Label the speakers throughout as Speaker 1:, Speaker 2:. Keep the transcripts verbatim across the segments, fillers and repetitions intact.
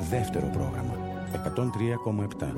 Speaker 1: δεύτερο πρόγραμμα εκατόν τρία κόμμα επτά.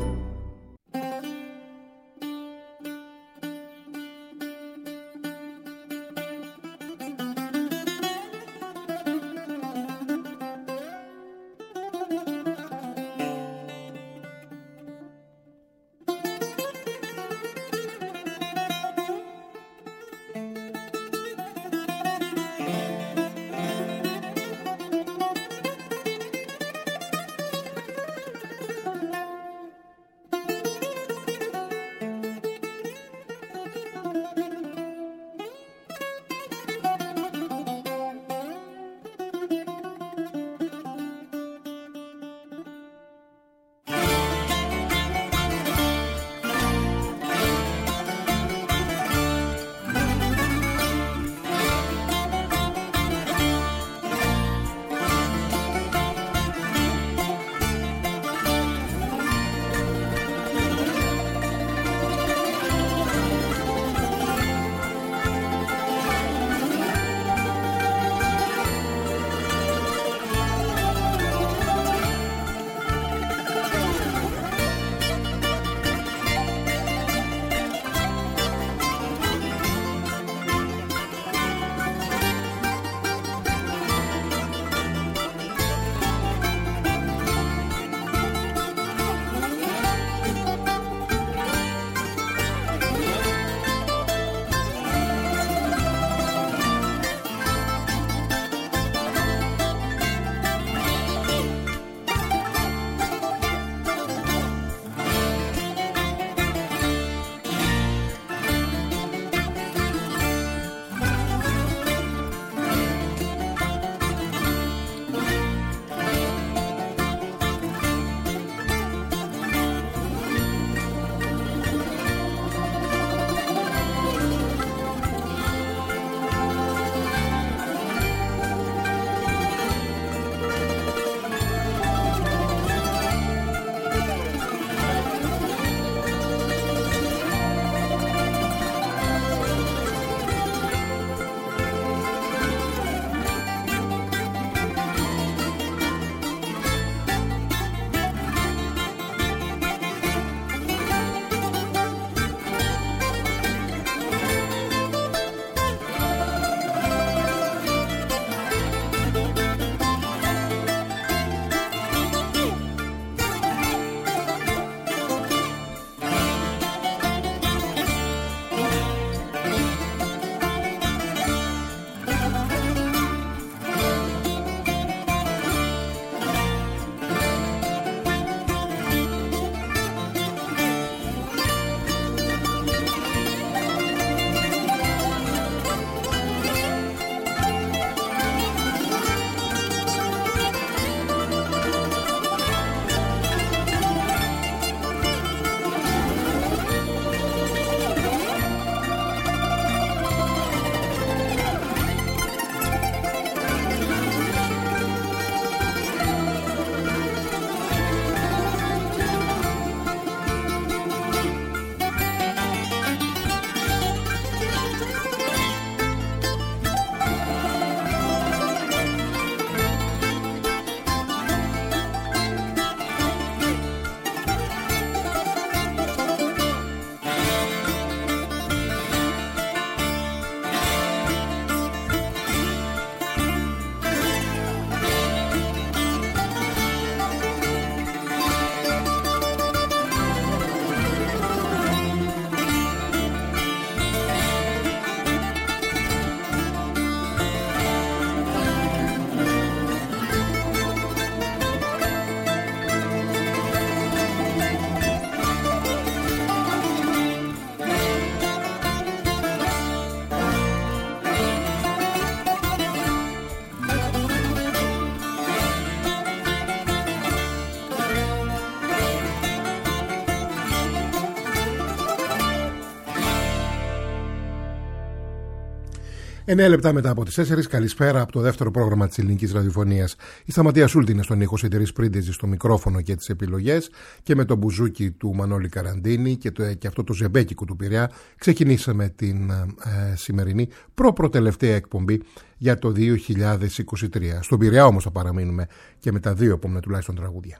Speaker 2: εννέα λεπτά μετά από τις τέσσερις, καλησπέρα από το δεύτερο πρόγραμμα της ελληνικής ραδιοφωνίας. Η Σταματία Σούλτη είναι στον ήχο, Σιτηρής Πρίντεζη στο μικρόφωνο και τις επιλογές, και με το μπουζούκι του Μανώλη Καραντίνη και, το, και αυτό το ζεμπέκικο του Πειραιά ξεκινήσαμε την ε, σημερινή προ-προτελευταία εκπομπή για το δύο χιλιάδες είκοσι τρία. Στον Πειραιά όμως θα παραμείνουμε και με τα δύο επόμενα τουλάχιστον τραγούδια.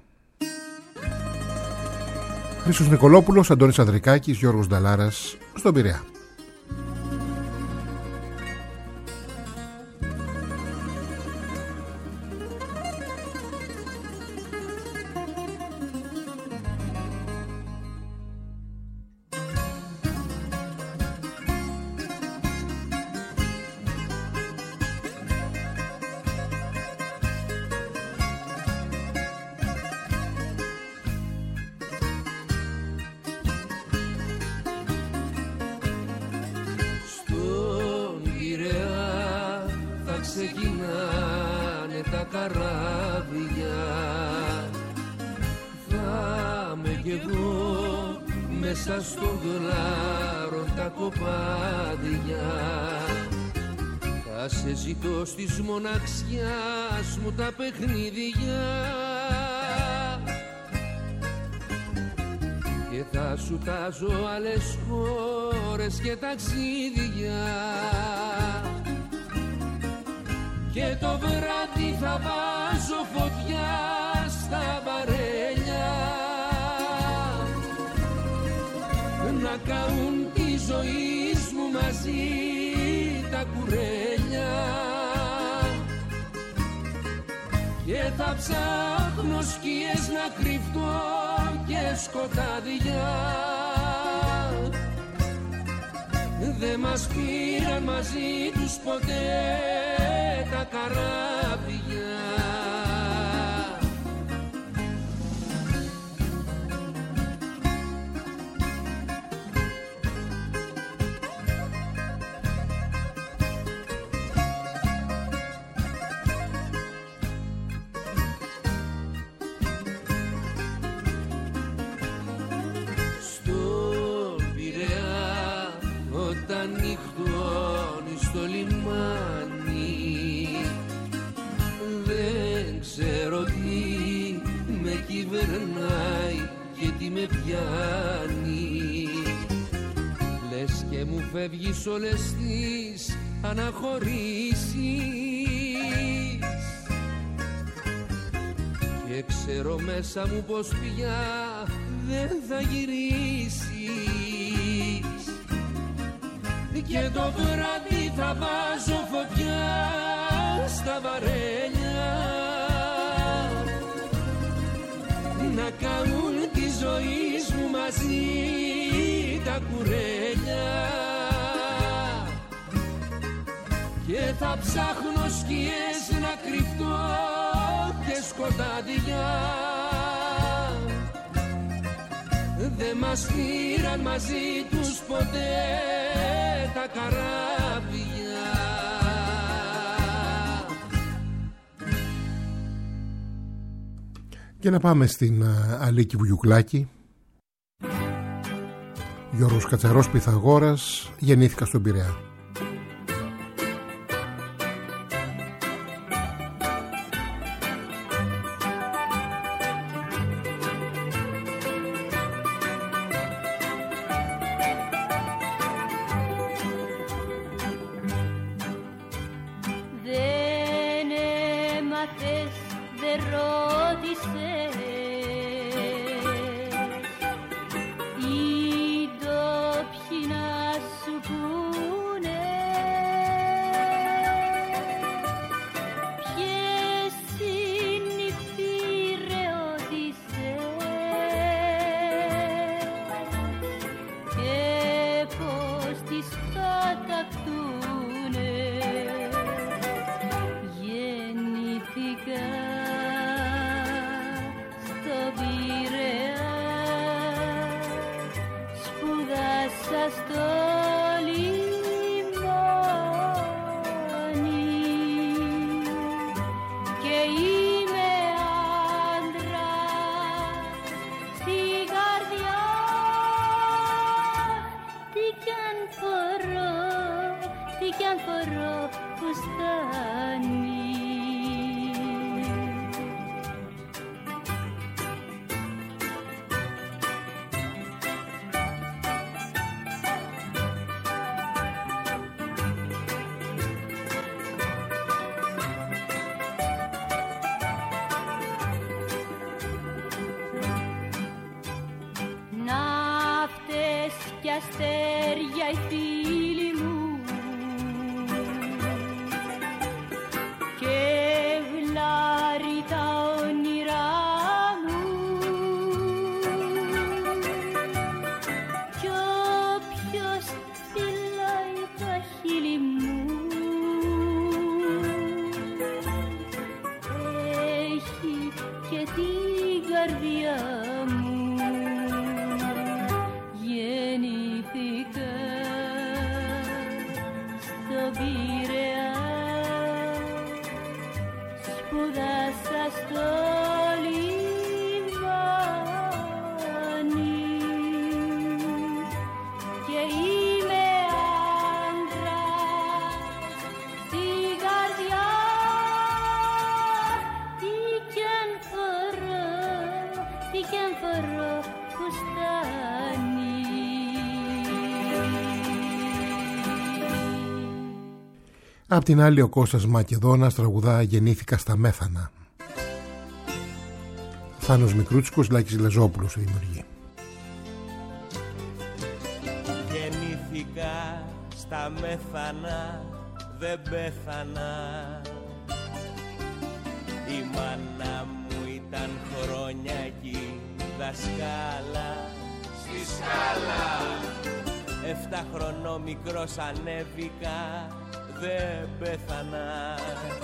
Speaker 2: Χρήστος Νικολόπουλος, Αντώνης Ανδρικάκης, Γιώργος Νταλάρας στον Πειραιά.
Speaker 3: Της μοναξιάς μου τα παιχνίδια και θα σου τάζω άλλες χώρες και ταξίδια, και το βράδυ θα βάζω φωτιά στα βαρέλια να καούν τη ζωή μου μαζί τα κουρέλια, και θα ψάχνω σκιές να κρυφτώ και σκοτάδια. Δε μας πήραν μαζί τους ποτέ τα καράβια. Και τι με πιάνει, λες και μου φεύγεις όλες τις αναχωρήσεις, και ξέρω μέσα μου πως πια δεν θα γυρίσεις, και το βράδυ θα βάζω φωτιά στα βαρέλια να καούν τη ζωή μου μαζί τα κουρέλια, και θα ψάχνω σκιές να κρυφτώ και σκοτάδια. Δε μας πήραν μαζί τους ποτέ τα καράβια.
Speaker 2: Και να πάμε στην Αλίκη Βουγιουκλάκη. Γιώργος Κατσαρός Πυθαγόρας, γεννήθηκα στον Πειραιά.
Speaker 4: αστέρια οι φίλοι μου και βλάρει τα όνειρά μου κι όποιος φυλάει τα χείλη μου έχει και την καρδιά μου. Γεννήθηκα στον Πειραιά, σπούδασα στο λιμάνι και είμαι άντρας στην καρδιά. Τι κι αν φορώ, τι κι αν φορώ φουστάνι.
Speaker 2: Απ' την άλλη ο Κώστας Μακεδόνας τραγουδά «Γεννήθηκα στα Μέθανα». Θάνος Μικρούτσικος, Λάκης Λεζόπουλος δημιουργεί.
Speaker 5: Γεννήθηκα στα Μέθανα, δεν πέθανα. Η μάνα μου ήταν χρόνια εκεί δασκάλα στη σκάλα. Εφτά χρονό μικρός ανέβηκα, δεν πέθανα.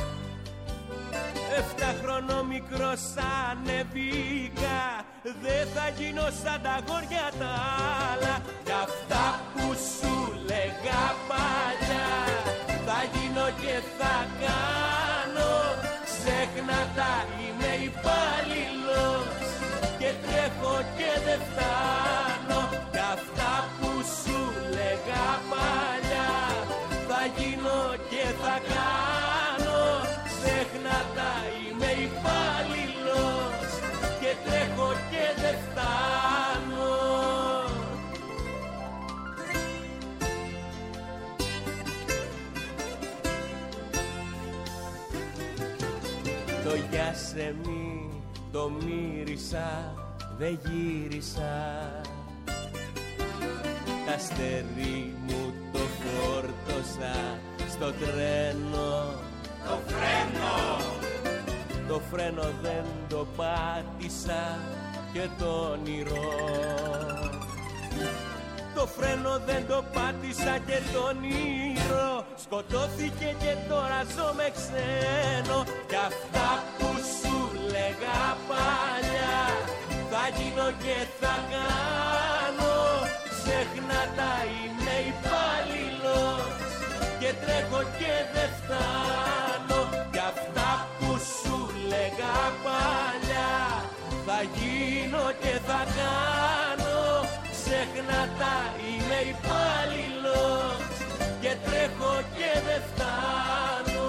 Speaker 5: Εφτά χρονό μικρός ανέβηκα, δεν θα γίνω σαν τα αγόρια τα άλλα. Κι αυτά που σου λέγα παλιά θα γίνω και θα κάνω. Ξέχνα τα, είμαι υπάλληλος και τρέχω και δεν φτάνω. Κι αυτά που σου λέγα παλιά θα γίνω και θα κάνω. Ξέχνα τα, είμαι υπάλληλος και τρέχω και δεν φτάνω. Το γεια σε μη το μύρισα, δεν γύρισα. Τα αστέρι μου το φόρτωσα στο τρένο. Το φρένο, το φρένο δεν το πάτησα και το όνειρο. Το φρένο δεν το πάτησα και το όνειρο σκοτώθηκε και τώρα ζω με ξένο. Κι αυτά που σου λέγα παλιά θα γίνω και θα κάνω. Ξέχνα τα, είμαι υπάλληλος και τρέχω και δεν φτάνω. Κι αυτά που σου λέγα παλιά θα γίνω και θα κάνω. Ξέχνα τα, είμαι υπάλληλος και τρέχω και δεν φτάνω.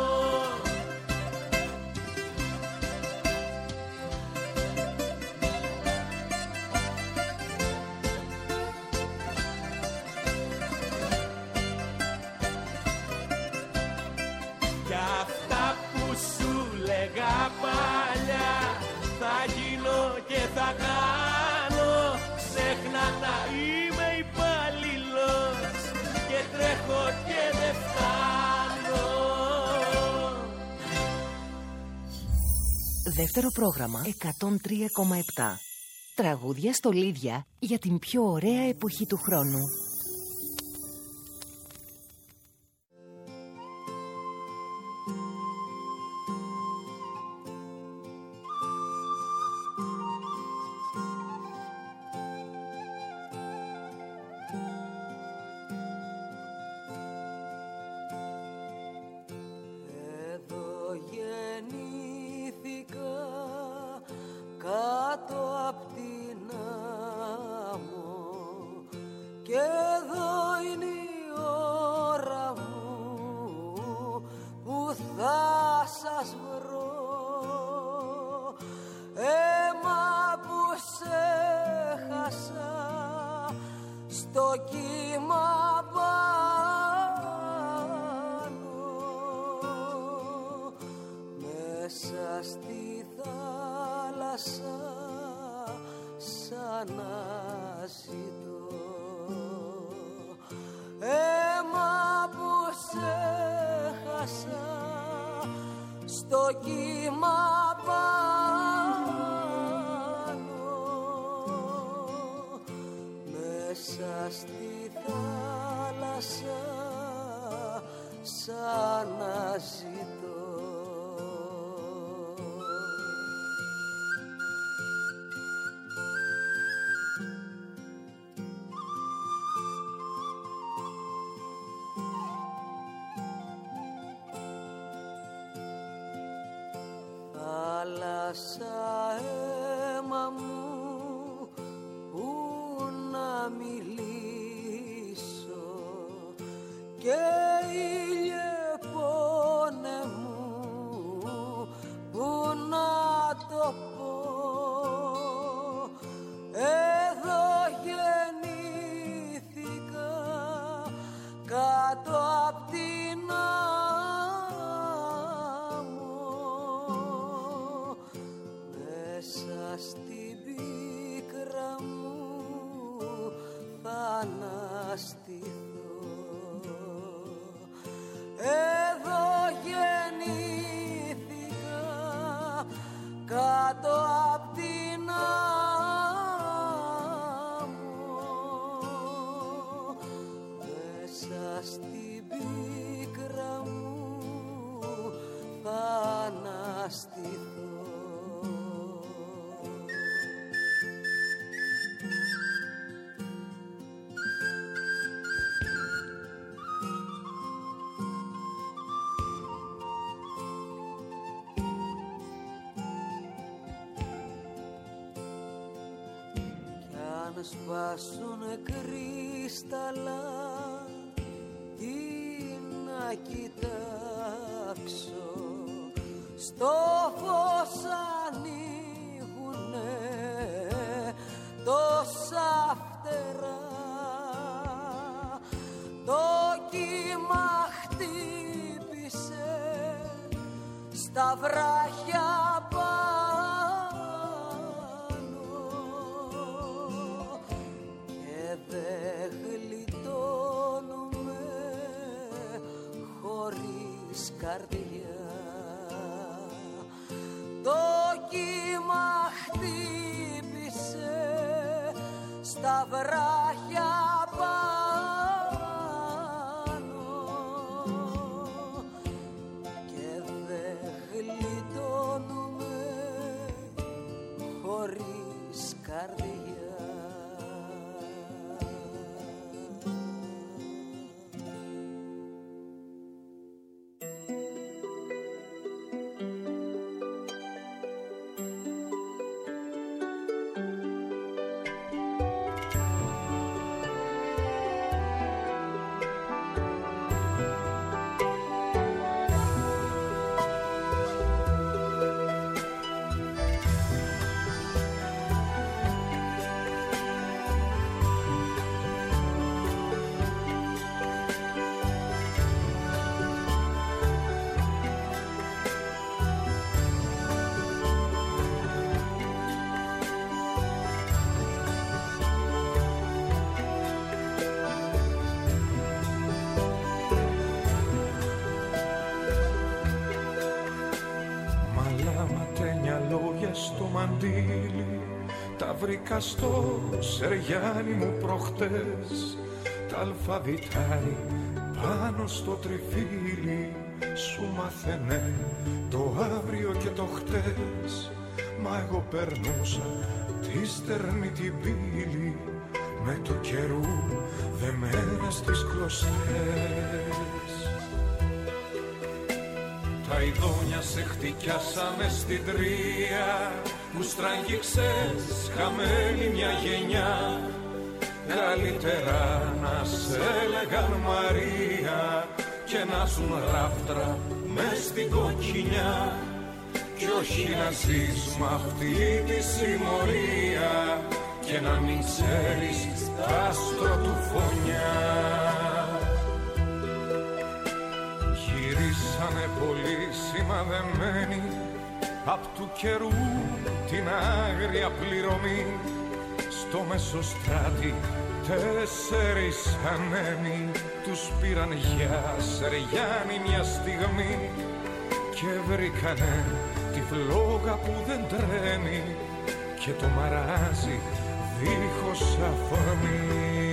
Speaker 5: Κι αυτά που σου λέγα παλιά θα γίνω και θα κάνω. Ξέχνα τα, είμαι υπάλληλος και τρέχω και δεν φτάνω.
Speaker 6: Δεύτερο πρόγραμμα εκατόν τρία κόμμα επτά. Τραγούδια στολίδια για την πιο ωραία εποχή του χρόνου.
Speaker 7: αναζητώ. στο κύμα πάνω, μέσα στη θάλασσα σαν να ζητώ. Θάλασσα αίμα μου που να μιλήσω και ήλιε πόνε μου που να το πω. Εδώ γεννήθηκα κάτω απ' την στην πίκρα μου θα αναστηθώ. Εδώ γεννήθηκα κάτω απ' την άμμο, μέσα στην πίκρα μου θα αναστηθώ. Αν σπάσουνε κρύσταλλα, τι να κοιτάξω, στο φως ανοίγουνε τόσα φτερά. Το κύμα χτύπησε στα βράχια δε γλιτώνουμε χωρίς καρδιά. Το κύμα χτύπησε στα βράχια πάνω και δε γλιτώνουμε χωρίς καρδιά.
Speaker 8: Στο μαντίλι τα βρήκα στο Σεριάνι μου προχτές, τα αλφαβητάρι πάνω στο τριφύλι σου μάθαινε το αύριο και το χτες. Μα εγώ περνούσα τη στερνή την πύλη με το καιρού δεμένα στις κλωστές. Τα ειδόνια σε χτυκιάσαμε στην τρία που στραγγίξες χαμένη μια γενιά. Καλύτερα να σε έλεγαν Μαρία και να ζουν ράφτρα μες στην κοκκινιά κι όχι να ζεις μ' αυτή τη συμμορία και να μην ξέρεις τ' άστρο του φωνιά. Γυρίσανε πολύ σημαδεμένοι απ' του καιρού την άγρια πληρωμή. Στο Μεσοστράτη τέσσερις ανέμοι τους πήραν για Σεριάνι μια στιγμή και βρήκανε τη φλόγα που δεν τρέμει και το μαράζι δίχως αφορμή.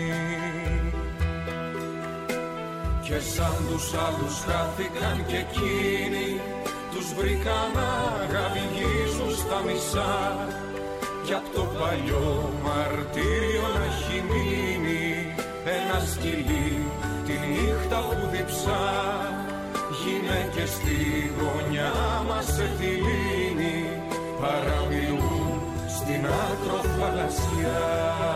Speaker 8: Και σαν τους άλλους χάθηκαν και εκείνοι, τους βρήκαν να γαβγίζουν στα μισά κι απ' το παλιό μαρτύριο να έχει μείνει ένα σκυλί τη νύχτα που διψά. Γυναίκες στη γωνιά μας σε θηλύνει παραμιλούν στην άκρο θαλασσιά.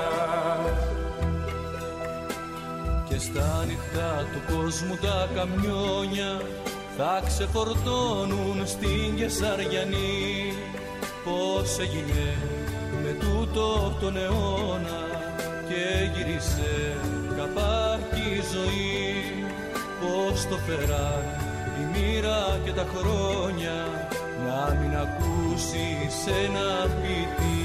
Speaker 3: Και στα νυχτά του κόσμου τα καμιόνια θα ξεφορτώνουν στην Κεσαριανή. Πώς έγινε με τούτο τον αιώνα και γύρισε καπάκι η ζωή. Πώς το φέραν η μοίρα και τα χρόνια να μην ακούσεις ένα ποιητή.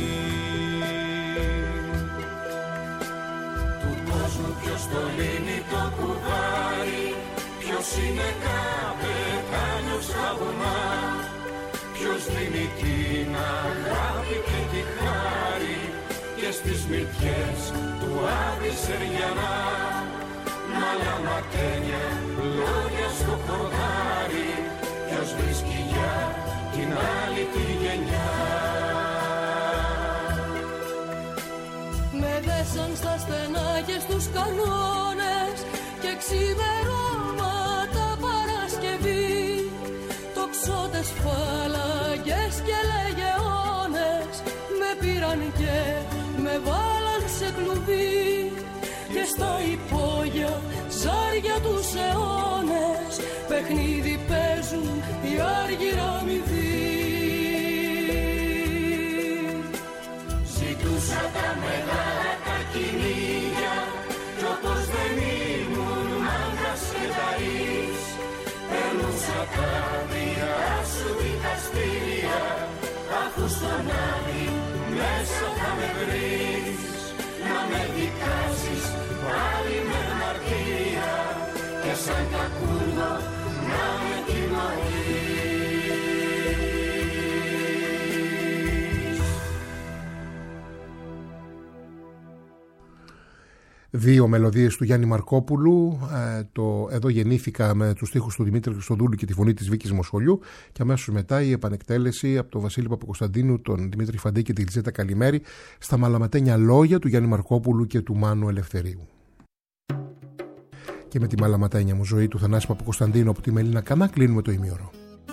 Speaker 8: Του κόσμου ποιος το λύνει το κουβάρι, ποιος είναι καπετάνιος στα βουνά, ποιος δίνει την αγάπη και τη χάρη και στις μυτιές του Άδη Σεριανά. Μαλαματένια λόγια στο χορτάρι, ποιος βρίσκει για την άλλη τη γενιά.
Speaker 9: Με δέσαν στα στενά και στους κανόνες και ξημερώματα Παρασκευή. Τοξότες, φάλαγγες και λεγεώνες με πήραν και με βάλαν σε κλουβί. Και στα υπόγεια ζάρια τους αιώνες παιχνίδι παίζουν οι άργυρα μηδοί.
Speaker 8: Ζητούσα τα μεγάλα τα κυνήγια κι όπως δεν ήμουν μάγκας και ταΐς, περνούσα τα διά σου δικαστήρια, αφού στον Άδη μέσα θα με βρεις. Να με δικάσεις πάλι με μαρτυρία και σαν κακούρδο να με τιμωρείς.
Speaker 2: Δύο μελωδίες του Γιάννη Μαρκόπουλου. Ε, το «Εδώ γεννήθηκα» με τους στίχους του Δημήτρη Χριστοδούλου και τη φωνή της Βίκης Μοσχολιού, και αμέσως μετά η επανεκτέλεση από τον Βασίλη Παπακοσταντίνου, τον Δημήτρη Φαντή και τη Λιζέτα Καλημέρη στα μαλαματένια λόγια του Γιάννη Μαρκόπουλου και του Μάνου Ελευθερίου. Και με τη μαλαματένια μου ζωή του Θανάση Παπακοσταντίνου από τη Μελίνα Κανά κλείνουμε το ημίωρο.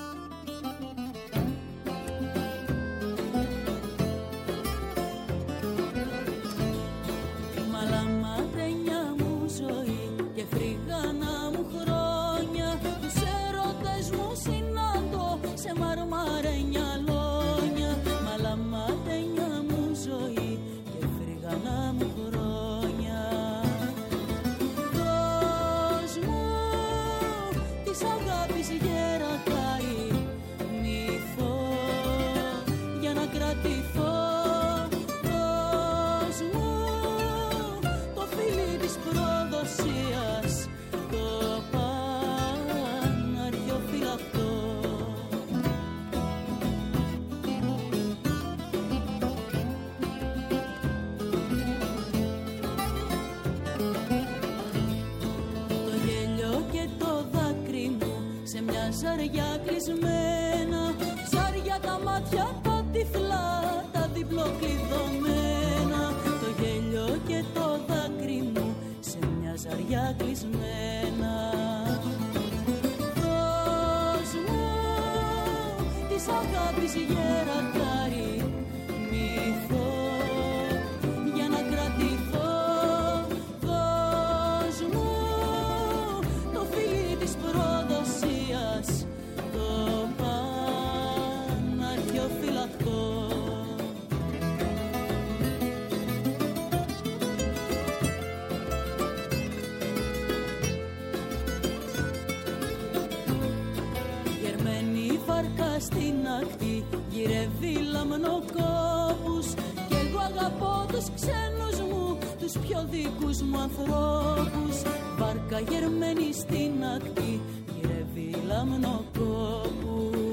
Speaker 9: Ζάρια κλεισμένα, ζάρια τα μάτια τα τυφλά, τα διπλοκλειδωμένα. Το γέλιο και το δάκρυ μου σε μια ζαριά κλεισμένα. Δώσ' μου της αγάπης γερατάρι μύθο για να κρατηθώ. Δώσ' μου το φίλι της προδοσίας, το πανάρχιο φυλακτό. Γερμένη βάρκα στην ακτή γυρεύει λαμνοκόπους, κι εγώ αγαπώ τους ξένους μου, τους πιο δικούς μου ανθρώπους. Βάρκα γερμένη στην ακτή γυρεύει λαμνοκόπους.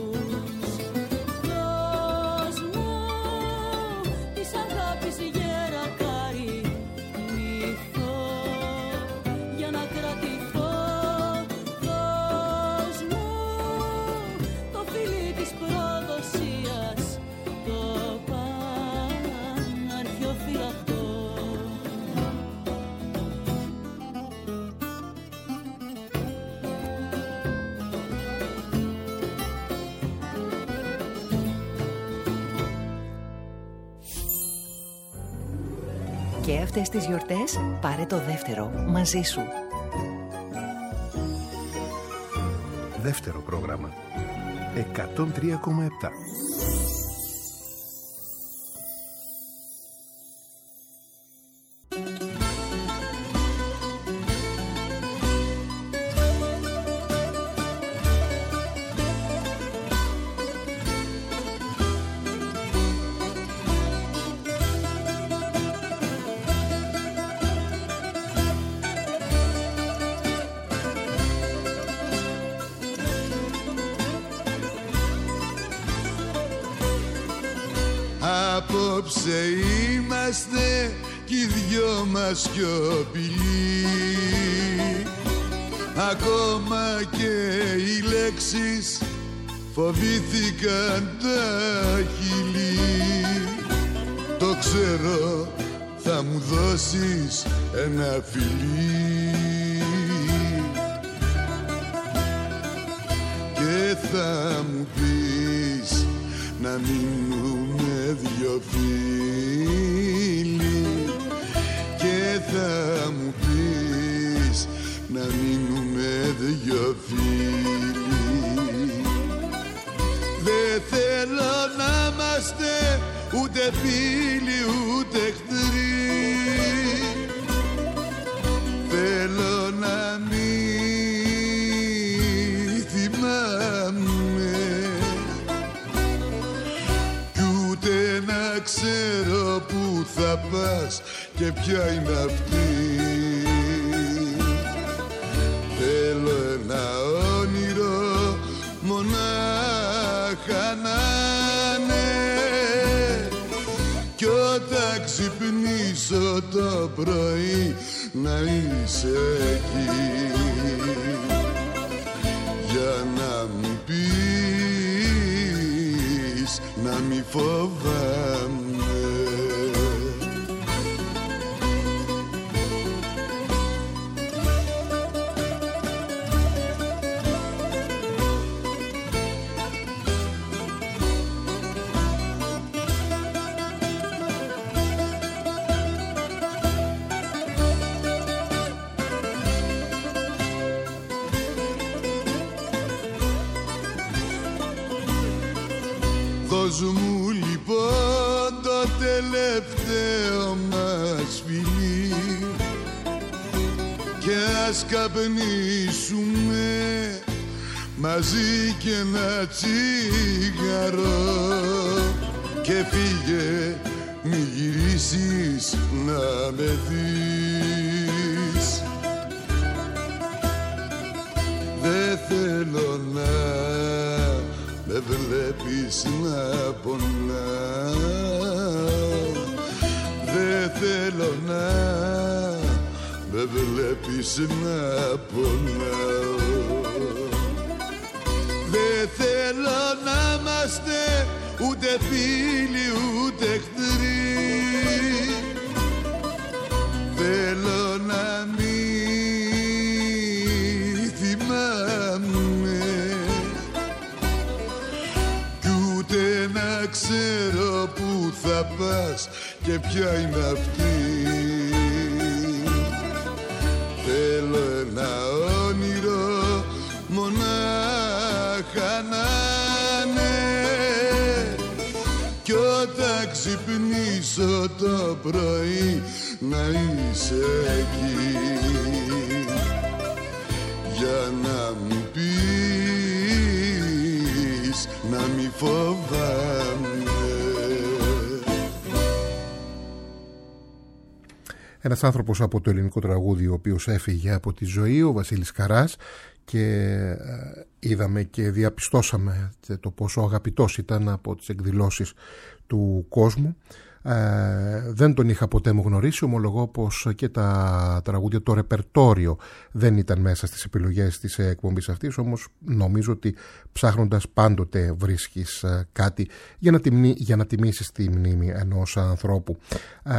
Speaker 6: Και αυτές τις γιορτές πάρε το δεύτερο μαζί σου.
Speaker 10: Δεύτερο πρόγραμμα εκατόν τρία κόμμα επτά.
Speaker 11: Απόψε είμαστε κι οι δυο μας σιωπηλοί, ακόμα και οι λέξεις φοβήθηκαν τα χειλή. Το ξέρω, θα μου δώσεις ένα φιλί και θα μου πεις να μείνουμε δυο φίλοι και θα μου πεις να μείνουμε δυο φίλοι. Δεν θέλω να είμαστε ούτε φίλοι ούτε εχθροί, θέλω να μην θυμάμαι κι ούτε να ξέρω που θα πας και ποια είναι αυτή. Θέλω ένα όνειρο μονάχα να είναι κι όταν ξυπνήσω το πρωί να είσαι εκεί για να μου πεις να μη φοβάμαι. Δώσ' μου λοιπόν το τελευταίο μας φιλί και ας καπνίσουμε μαζί και ένα τσιγαρό και φύγε μη γυρίσεις να με δεις. Δεν θέλω να με βλέπεις να πονάω, δεν θέλω να με βλέπεις να πονάω. Δεν θέλω να είμαστε ούτε φίλοι ούτε εχθροί, θέλω να μην θυμάμαι να ξέρω που θα πας και ποια είναι αυτή. Θέλω ένα όνειρο μονάχα να είναι κι όταν ξυπνήσω το πρωί να είσαι εκεί για να μου πεις να μη φοβάμαι.
Speaker 2: Ένας άνθρωπος από το ελληνικό τραγούδι ο οποίος έφυγε από τη ζωή, ο Βασίλης Καράς, και είδαμε και διαπιστώσαμε το πόσο αγαπητός ήταν από τις εκδηλώσεις του κόσμου. Ε, δεν τον είχα ποτέ μου γνωρίσει, ομολογώ πως και τα τραγούδια, το ρεπερτόριο δεν ήταν μέσα στις επιλογές της εκπομπής αυτής, όμως νομίζω ότι ψάχνοντας πάντοτε βρίσκεις κάτι για να, τιμνή, για να τιμήσεις τη μνήμη ενός ανθρώπου. Ε,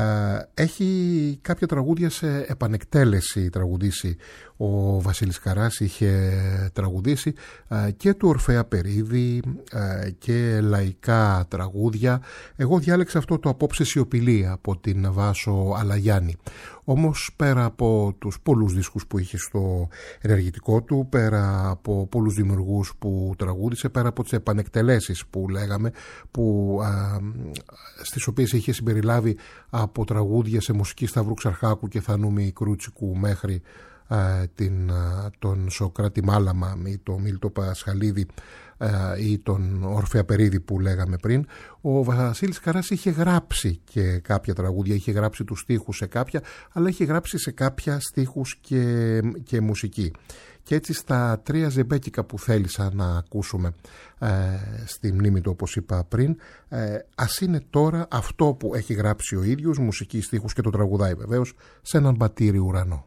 Speaker 2: έχει κάποια τραγούδια σε επανεκτέλεση τραγουδήσει ο Βασίλης Καράς. Είχε τραγουδήσει και του Ορφέα Περίδη και λαϊκά τραγούδια. Εγώ διάλεξα αυτό το «Απόψε σιωπηλή» από την Βάσο Αλαγιάννη. Όμως πέρα από τους πολλούς δίσκους που είχε στο ενεργητικό του, πέρα από πολλούς δημιουργούς που τραγούδισε, πέρα από τις επανεκτελέσεις που λέγαμε, που, α, στις οποίες είχε συμπεριλάβει από τραγούδια σε μουσική Σταυρού Ξαρχάκου και Θανούμη Κρούτσικου μέχρι α, την, α, τον Σοκράτη Μάλαμα ή τον Μίλτο Πασχαλίδη ή τον Ορφέα Περίδη που λέγαμε πριν, ο Βασίλης Καράς είχε γράψει και κάποια τραγούδια, είχε γράψει τους στίχους σε κάποια, αλλά είχε γράψει σε κάποια στίχους και, και μουσική. Και έτσι στα τρία ζεμπέκικα που θέλησα να ακούσουμε ε, στη μνήμη του, όπως είπα πριν, ε, ας είναι τώρα αυτό που έχει γράψει ο ίδιος, μουσική, στίχους και το τραγουδάει βεβαίως, σε έναν μπατήρι ουρανό.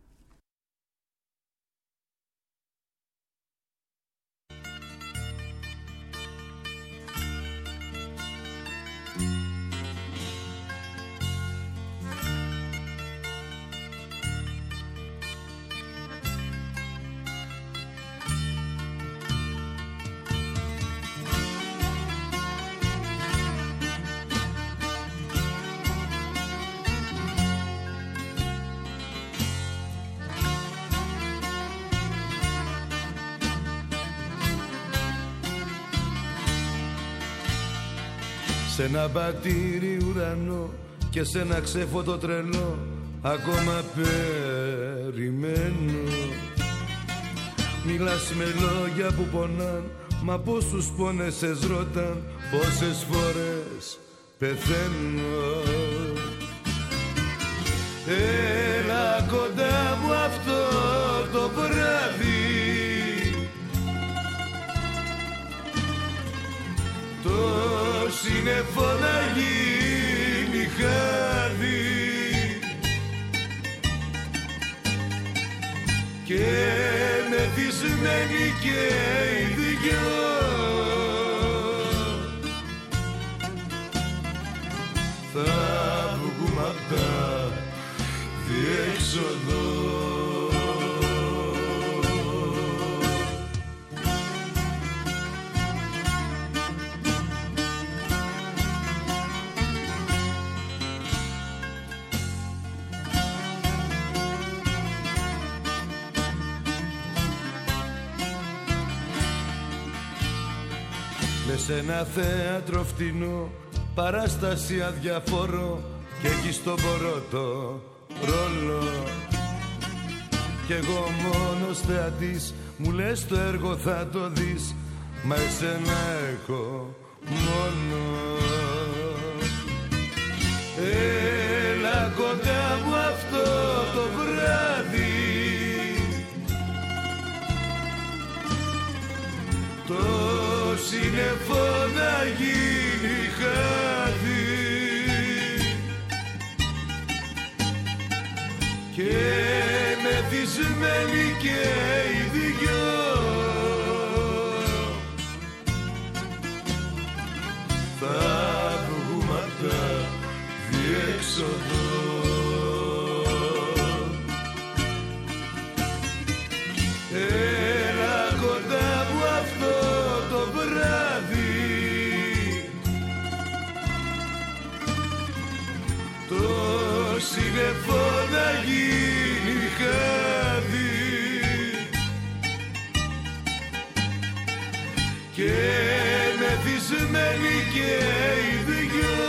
Speaker 12: Σ' ένα μπατήρι ουρανό και σ' ένα ξέφωτο τρελό ακόμα περιμένω. Μιλάς με λόγια που πονάν, μα πόσους πόνεσες ρώταν, πόσες φορές πεθαίνω. Έλα κοντά μου αυτό το βράδυ, το σύννεφο να γίνει χάδι και μεθυσμένοι και οι δυο θα βγούμε απ' τα διέξοδο. Σε ένα θέατρο φτηνό, παράσταση αδιαφορώ και έχεις τον πρώτο ρόλο. Κι εγώ μόνος θεατής, μου λες το έργο θα το δεις, μα εσένα έχω μόνο. Έλα κοντά μου αυτό το βράδυ, το σύννεφο να γίνει χάδι και μεθυσμένοι και οι δυο θα βγούμε απ' τα διέξοδο. Έλα κοντά μου αυτό το βράδυ, το σύννεφο να γίνει χάδι και μεθυσμένοι και οι δυο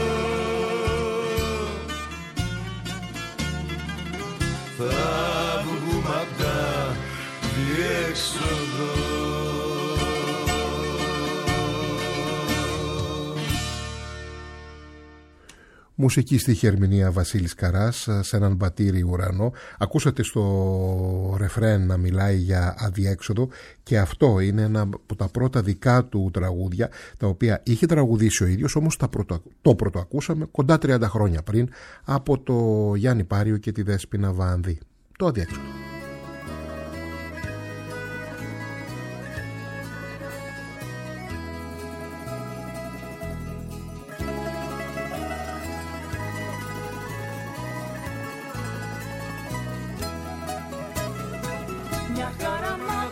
Speaker 12: θα βγούμε απ' τα διέξοδο.
Speaker 2: Μουσική στίχη ερμηνεία Βασίλης Καράς, σε έναν μπατήρι ουρανό. Ακούσατε στο ρεφρέν να μιλάει για αδιέξοδο και αυτό είναι ένα από τα πρώτα δικά του τραγούδια, τα οποία είχε τραγουδήσει ο ίδιος, όμως τα πρώτο, το πρώτο ακούσαμε κοντά τριάντα χρόνια πριν από το Γιάννη Πάριο και τη Δέσποινα Βανδύ. Το αδιέξοδο.
Speaker 13: Μια χαρά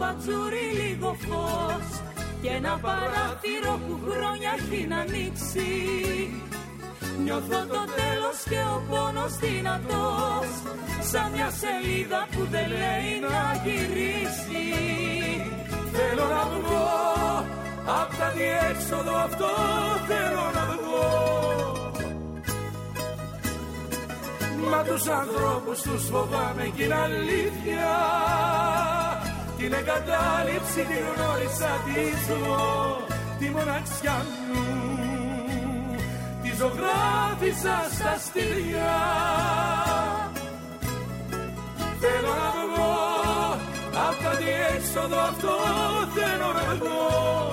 Speaker 9: πατζούρι λίγο φως και ένα παράθυρο που χρόνια έχει να ανοίξει. Νιώθω το τέλος και ο πόνος δυνατός, σαν μια σελίδα που δεν λέει να γυρίσει.
Speaker 8: Θέλω να βγω απ' τα διέξοδο αυτό, θέλω να βγω. Μα τους ανθρώπους τους φοβάμαι κι είναι αλήθεια. Την εγκατάλειψη τη γνώρισα, τη ζω, τη μοναξιά μου τη ζωγράφισα στα στήρια. Θέλω να βγω απ' τα διέξοδο αυτό, θέλω να βγω.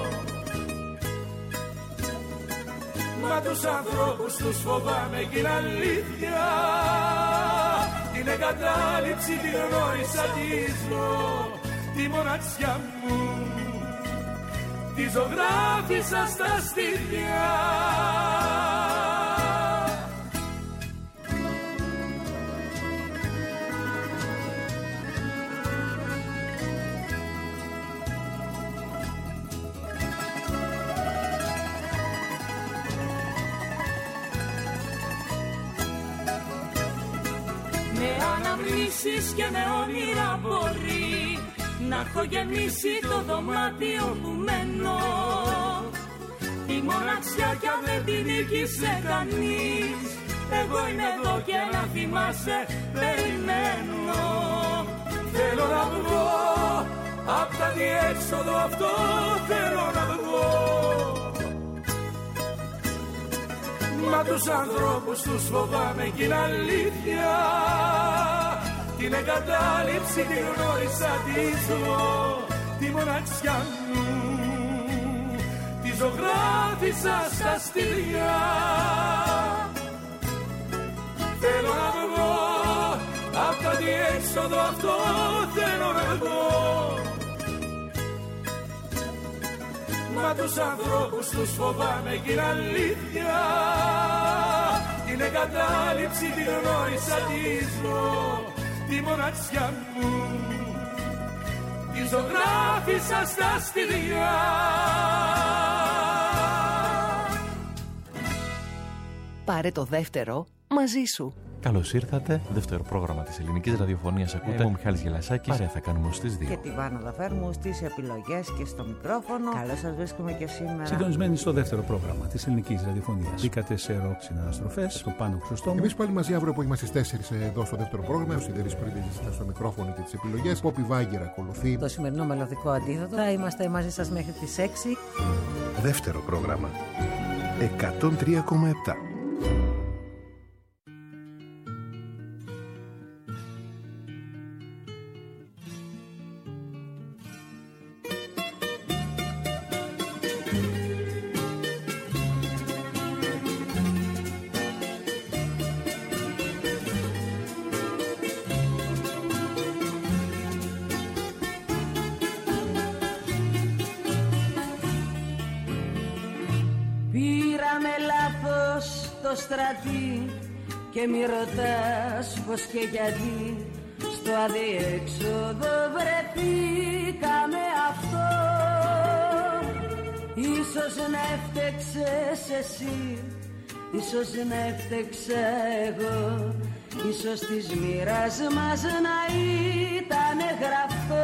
Speaker 8: Μα τους ανθρώπους τους φοβάμαι κι είναι αλήθεια. Την εγκατάλειψη τη γνώρισα, τη ζω, τη μοναξιά μου τη ζωγράφισα στα στήρια.
Speaker 9: Με αναμνήσεις και με όνειρα μπορεί να έχω γεμίσει το δωμάτιο που μένω. Η μοναξιά κι αν δεν την νίκησε κανείς, εγώ είμαι εδώ και να θυμάσαι περιμένω.
Speaker 8: Θέλω να βγω απ' τα διέξοδο αυτό, θέλω να βγω. Μα τους ανθρώπους τους φοβάμαι κι είναι αλήθεια. Την εγκατάλειψη τη γνώρισα, τη ζω, τη μοναξιά μου τη ζωγράφισα στα στήρια. Θέλω να βγω απ' τα διέξοδο αυτό, θέλω να βγω. Μα τους ανθρώπους τους φοβάμαι κι είναι αλήθεια. Την εγκατάλειψη τη γνώρισα, τη ζω, τη μοναξιά μου τη ζωγράφισα στα στήρια.
Speaker 6: Πάρε το δεύτερο μαζί σου.
Speaker 13: Καλώς ήρθατε. Δεύτερο πρόγραμμα της ελληνικής ραδιοφωνίας ακούτε. Είμαι ο Μιχάλης Γελασάκης. Παρέα θα κάνουμε ως τις δύο.
Speaker 14: Και τη Βάνα Δαφέρμου στις επιλογές και στο μικρόφωνο. Καλώς σας βρίσκουμε και σήμερα.
Speaker 15: Συντονισμένοι στο δεύτερο πρόγραμμα της ελληνικής ραδιοφωνίας. Μπήκατε σε ροκ συναναστροφές, στο Πάνο Χρυσοστόμου.
Speaker 2: Εμείς πάλι μαζί αύριο που είμαστε στις τέσσερις εδώ στο δεύτερο πρόγραμμα. Ο Σιδηρής Πρίντεζης ήταν στο μικρόφωνο και τις επιλογές. Πόπι Βάγκερ ακολουθεί.
Speaker 14: Το σημερινό μελωδικό αντίθετο. Θα είμαστε μαζί σας μέχρι τις έξι.
Speaker 10: Δεύτερο πρόγραμμα. εκατόν τρία κόμμα επτά.
Speaker 9: Στρατή και μη ρωτάς πως και γιατί στο αδιέξοδο βρεθήκαμε αυτό. Ίσως να έφτεξες εσύ, ίσως να έφτεξα εγώ, ίσως της μοίρας μας να ήταν γραφτό.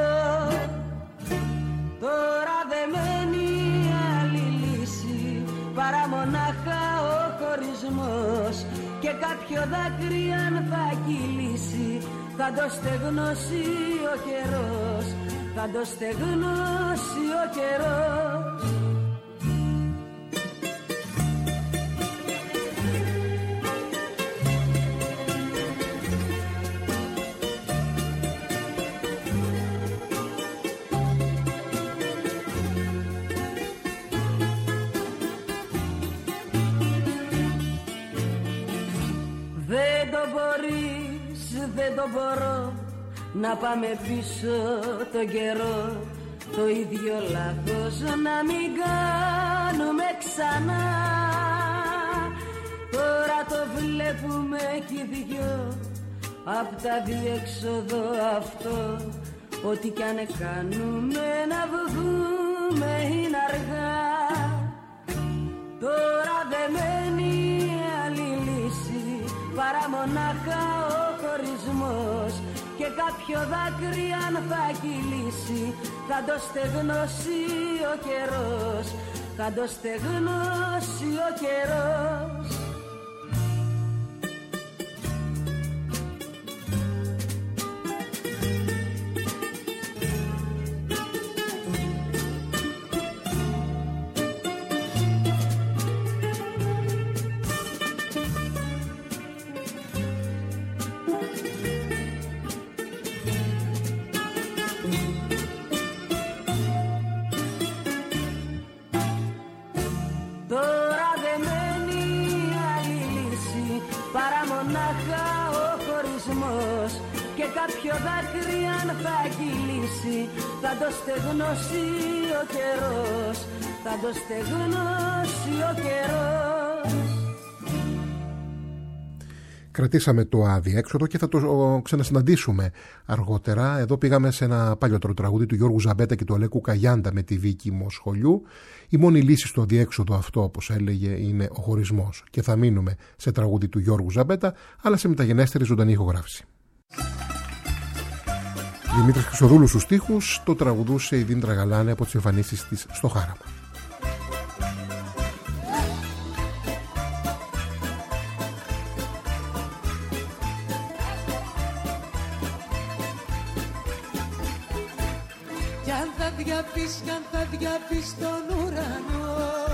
Speaker 9: Τώρα δεν μένει άλλη λύση παρά μονάχα ο χωρισμός, και κάποιο δάκρυ αν θα κυλήσει θα το στεγνώσει ο καιρός, θα το στεγνώσει ο καιρός. Δεν το μπορώ να πάμε πίσω τον καιρό, το ίδιο λάθος να μην κάνουμε ξανά. Τώρα το βλέπουμε κι οι δυο απ' τα διέξοδο αυτό,
Speaker 7: ό,τι κι αν κάνουμε να βγούμε είναι αργά. Τώρα δεν μένει άλλη λύση παρά μονάχα ο χωρισμός, και κάποιο δάκρυ αν θα κυλήσει θα το στεγνώσει ο καιρός, θα το στεγνώσει ο καιρός. Κάποιο δάκρυ αν θα κυλήσει θα το στεγνώσει ο καιρός, θα το στεγνώσει ο καιρός.
Speaker 2: Κρατήσαμε το αδιέξοδο και θα το ξανασυναντήσουμε αργότερα. Εδώ πήγαμε σε ένα παλιότερο τραγούδι του Γιώργου Ζαμπέτα και του Αλέκου Καγιάντα με τη Βίκη Μοσχολιού. Η μόνη λύση στο αδιέξοδο αυτό, όπως έλεγε, είναι ο χωρισμός. Και θα μείνουμε σε τραγούδι του Γιώργου Ζαμπέτα, αλλά σε μεταγενέστερη ζωντανή ηχογράφηση. Δημήτρης Χρυστοδούλου στους στίχους, το τραγουδούσε η Δήμητρα Γαλάνη από τις εμφανίσεις της στο Χάραμα.
Speaker 16: Κι αν θα διαβείς, κι αν θα διαβείς τον ουρανό,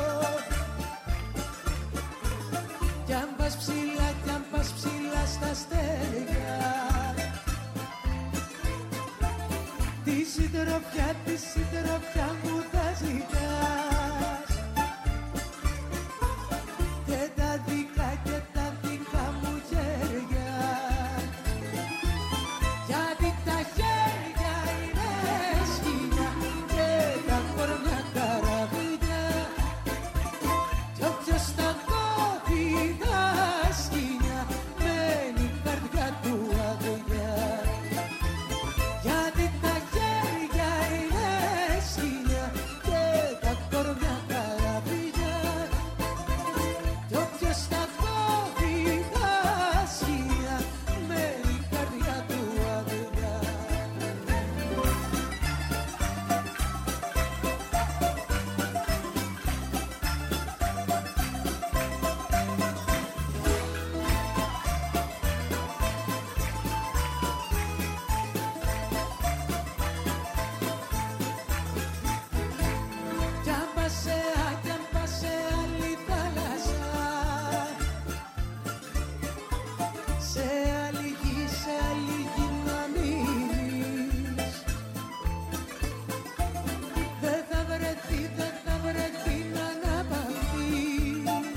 Speaker 16: κι αν πας ψηλά, κι αν πας ψηλά στα αστέρια, τη συντροφιά, τη συντροφιά μου θα ζητάς, και τα δικά και τα δικά μου χέρια, γιατί τα χέρια είναι σκηνιά και τα κορμιά καραβιά, κι όποιος τα κόβει τα σκηνιά μένει η καρδιά του αδειά, γιατί τα χέρια είναι σκηνιά και τα κορμιά καραβιά, κι όποιος τα κόβει τα σκηνιά μένει η καρδιά του αδειά. Κι αν πας σε α- κι αν πας σε άλλη θάλασσα, σε άλλη γη, σε άλλη γη να μείνεις, δεν θα βρεθεί, δεν θα βρεθεί να αναπαυθείς,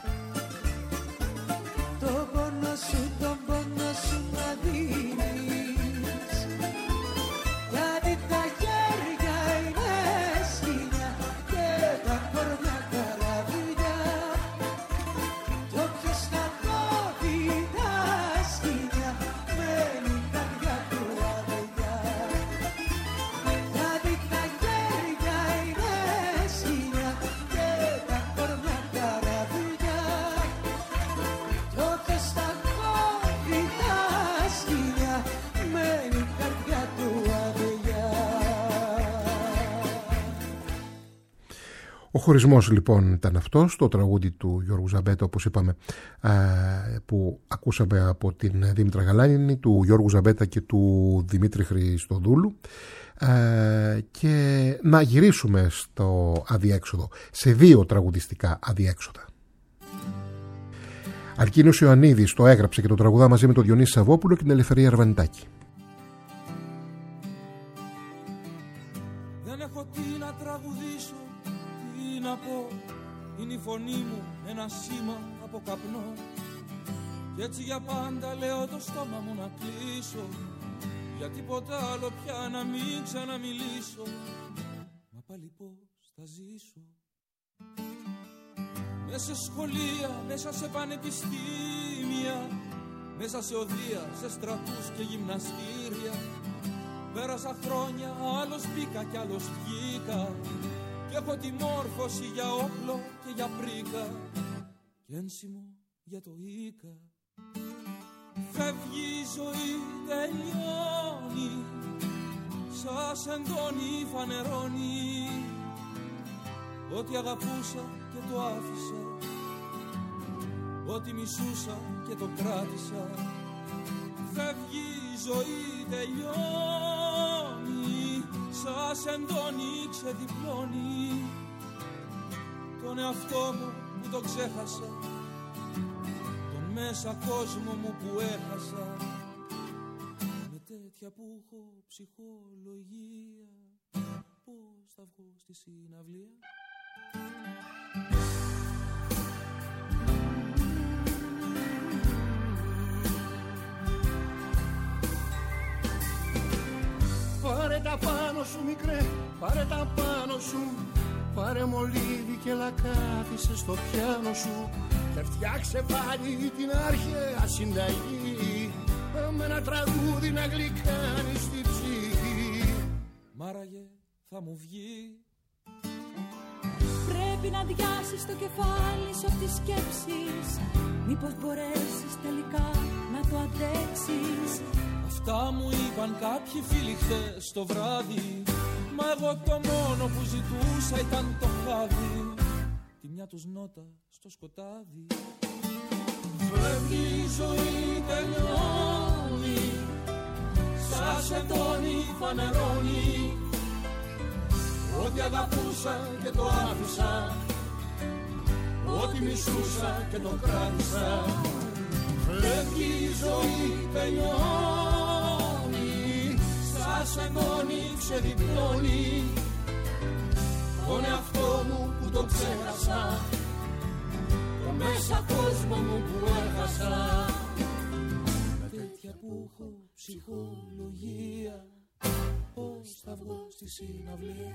Speaker 16: το πόνο σου, το πόνο σου να δίνεις, γιατί τα χέρια είναι σκηνιά και τα κορμιά καραβιά, κι όποιος τα κόβει τα σκηνιά μένει η καρδιά του αδειά, γιατί τα χέρια είναι σκηνιά και τα κορμιά καραβιά, κι όποιος τα κόβει τα σκηνιά μένει η καρδιά του αδειά.
Speaker 2: Ο χωρισμός λοιπόν ήταν αυτός, το τραγούδι του Γιώργου Ζαμπέτα, όπως είπαμε, που ακούσαμε από την Δήμητρα Γαλάνη, του Γιώργου Ζαμπέτα και του Δημήτρη Χριστοδούλου. Και να γυρίσουμε στο αδιέξοδο, σε δύο τραγουδιστικά αδιέξοδα. Αλκίνος Ιωαννίδης το έγραψε και το τραγουδά μαζί με τον Διονύση Σαββόπουλο και την Ελευθερία Αρβανιτάκη.
Speaker 17: Δεν έχω τι να τραγουδήσω, τι να πω, είναι η φωνή μου ένα σήμα από καπνό, κι έτσι για πάντα λέω το στόμα μου να κλείσω, για τίποτα άλλο πια να μην ξαναμιλήσω, μα πάλι πώς θα ζήσω. Μέσα σε σχολεία, μέσα σε πανεπιστήμια, μέσα σε οδεία, σε στρατούς και γυμναστήρια, Πέρασα χρόνια, άλλος μπήκα κι άλλος βγήκα, κι έχω τη μόρφωση για όπλο και για πρίκα, κι ένσημο για το Ίκα. Φεύγει η ζωή, τελειώνει, σας εντώνει, φανερώνει, ό,τι αγαπούσα και το άφησα, ό,τι μισούσα και το κράτησα. Φεύγει η ζωή, τελειώνει, σας εντώνει, ξεδιπλώνει τον εαυτό μου που το ξέχασα, τον μέσα κόσμο μου που έχασα. Με τέτοια που έχω ψυχολογία, πώς θα βγω στη συναυλία.
Speaker 18: Πάρε τα πάνω σου μικρέ, πάρε τα πάνω σου, πάρε μολύβι και λακάφισε στο πιάνο σου και φτιάξε πάλι την αρχαία συνταγή με ένα τραγούδι να γλυκάνεις την ψυχή.
Speaker 17: Μ' άραγε θα μου βγει.
Speaker 9: Πρέπει να διάσεις το κεφάλι σου απ' τις σκέψεις, μήπως μπορέσεις τελικά να το αντέξεις.
Speaker 17: Αυτά μου είπαν κάποιοι φίλοι χθες το βράδυ, μα εγώ το μόνο που ζητούσα ήταν το χάδι, τη μια τους νότα στο σκοτάδι.
Speaker 18: Φεύγει η ζωή, τελειώνει, σας εντώνει, φανερώνει, ό,τι αγαπούσα και το άφησα, ό,τι μισούσα και το κράτησα. Φεύγει η ζωή, τελειώνει, σας εντώνει, ξεδιπλώνει τον εαυτό μου που το ξέχασα, το μέσα κόσμο μου που έχασα.
Speaker 17: Με τέτοια που έχω ψυχολογία, πώς θα βγω στη συναυλία.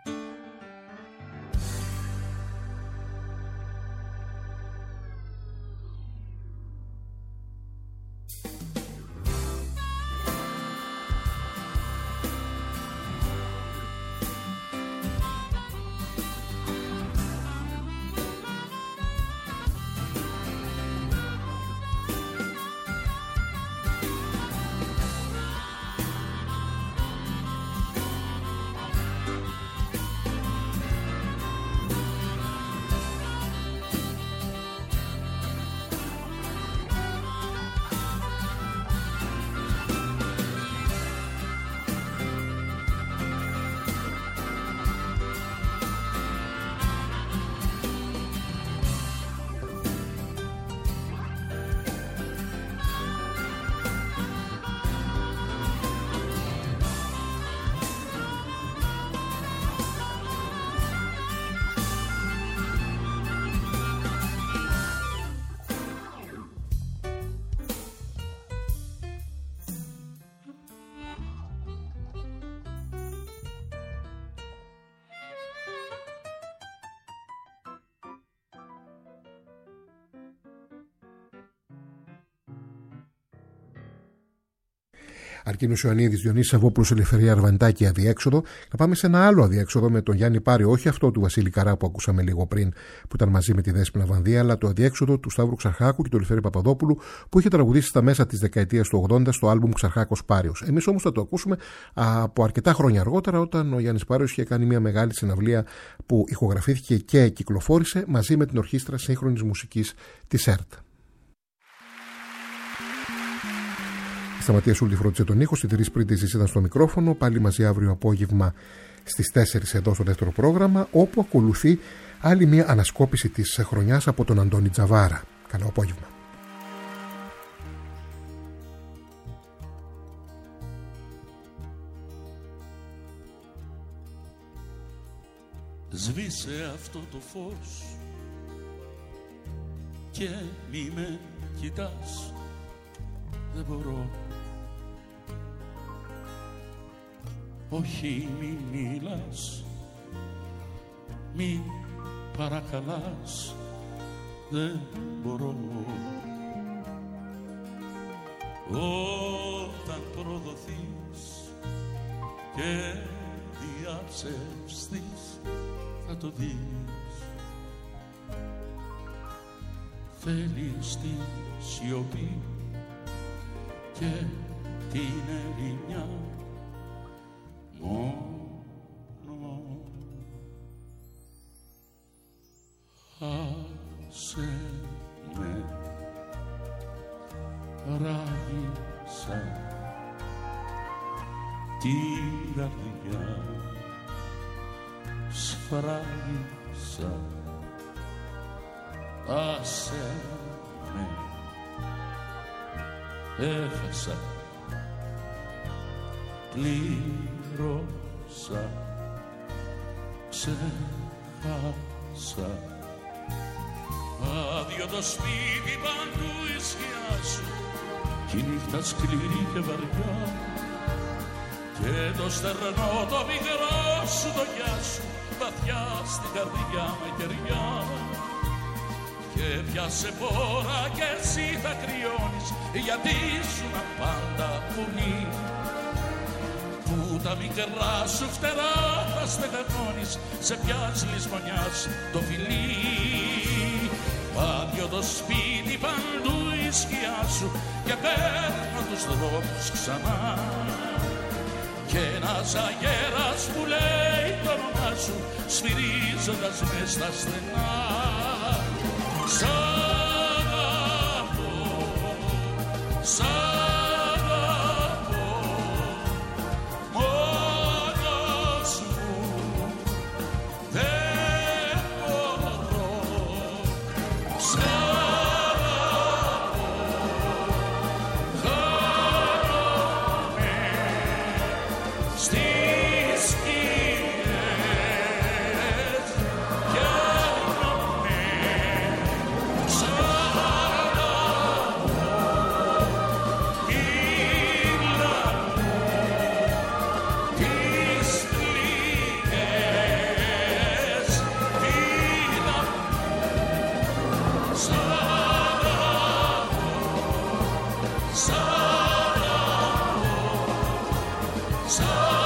Speaker 2: Αρκίνος Ιωαννίδης, Διονύσης Σαββόπουλος, Ελευθερία Αρβαντάκη, αδιέξοδο. Να πάμε σε ένα άλλο αδιέξοδο με τον Γιάννη Πάριο, όχι αυτό του Βασίλη Καρά που ακούσαμε λίγο πριν, που ήταν μαζί με τη Δέσποινα Βανδία, αλλά το αδιέξοδο του Σταύρου Ξαρχάκου και του Ελευθερίου Παπαδόπουλου, που είχε τραγουδήσει στα μέσα της δεκαετίας του ογδόντα στο άλμπουμ Ξαρχάκος Πάριος. Εμείς όμως θα το ακούσουμε από αρκετά χρόνια αργότερα, όταν ο Γιάννης Πάριος είχε κάνει μια μεγάλη συναυλία που ηχογραφήθηκε και κυκλοφόρησε μαζί με την Ορχήστρα Σύγχρονης Μουσικής της ΕΡΤ. Σταματία Σούλτη φρόντισε τον ήχο, Συντηρής Πρίντεζης ήταν στο μικρόφωνο. Πάλι μαζί αύριο απόγευμα στις τέσσερις εδώ στο δεύτερο πρόγραμμα, όπου ακολουθεί άλλη μια ανασκόπηση της χρονιάς από τον Αντώνη Τζαβάρα. Καλό απόγευμα.
Speaker 19: Σβήσε αυτό το φως και μη με κοιτάς, δεν μπορώ. Όχι μη μιλάς, μη παρακαλάς, δεν μπορώ. Όταν προδοθείς και διαψευστείς θα το δεις. Θέλεις τη σιωπή και την ερημιά μόνο. Άσε με, ράγισα την καρδιά, σφράγισα. Άσε με, έχασα, πλήρωσα, ξέχασα. Άδειο το σπίτι, παντού η σκιά σου κι η νύχτα σκληρή και βαριά και το στερνό το μικρό σου το γεια σου βαθιά στην καρδιά με κεριά. Και πιάσε πόρα και εσύ θα κρυώνεις γιατί σου να πάντα πουλί που τα μικρά σου φτερά θα στεγανώνεις σε ποιας λησμονιάς το φιλί. Άδειο το σπίτι, παντού η σκιά σου και παίρνω τους δρόμους ξανά και ένας αγέρας που λέει το όνομά σου σφυρίζοντας μες στα στενά. Σ' αγαπώ, σ' αγαπώ, μόνος μου δεν μπορώ. Σ' αγαπώ, χάνομαι στις σκιές κι έρχομαι. Σ' αγαπώ, μίλα μου τις πληγές, μίλα μου. Σ' αγαπώ, σ' αγαπώ, σ' αγαπώ.